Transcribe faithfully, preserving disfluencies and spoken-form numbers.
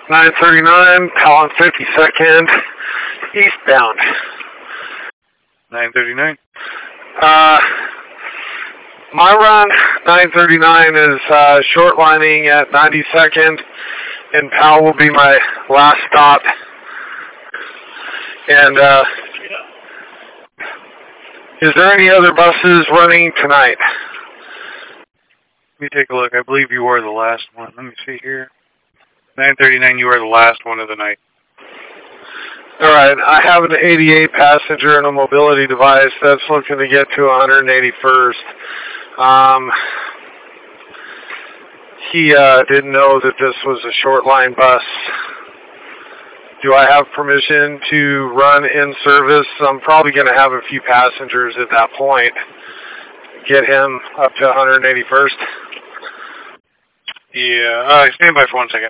nine thirty-nine, Colin fifty-second, eastbound. nine thirty-nine. Uh, my run, nine thirty-nine, is uh, short lining at ninety-second, and Powell will be my last stop. And uh, is there any other buses running tonight? Let me take a look. I believe you were the last one. Let me see here. nine thirty-nine, you are the last one of the night. All right. I have an eighty-eight passenger and a mobility device that's looking to get to one hundred eighty-first. Um, he uh, didn't know that this was a short line bus. Do I have permission to run in service? I'm probably going to have a few passengers at that point. Get him up to one hundred eighty-first. Yeah, uh, stand by for one second.